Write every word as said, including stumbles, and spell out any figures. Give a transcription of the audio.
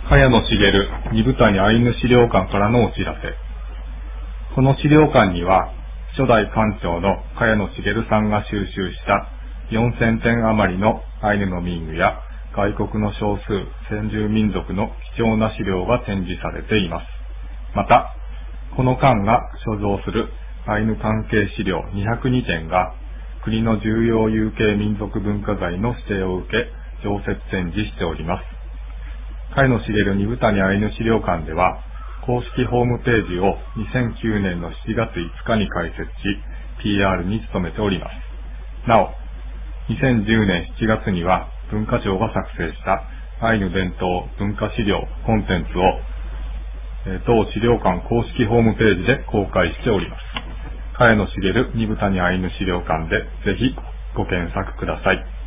茅野茂二部谷アイヌ資料館からのお知らせ。この資料館には、初代館長の茅野茂さんが収集したよんせんてん余りのアイヌの民具や外国の少数先住民族の貴重な資料が展示されています。また、この館が所蔵するアイヌ関係資料にひゃくにてんが国の重要有形民族文化財の指定を受け、常設展示しております。茅野茂二部谷アイヌ資料館では、公式ホームページをにせんきゅうねんのしちがついつかに開設し、ピーアール に努めております。なお、にせんじゅうねんしちがつには文化庁が作成したアイヌ伝統文化資料コンテンツを、えー、当資料館公式ホームページで公開しております。茅野茂二部谷アイヌ資料館でぜひご検索ください。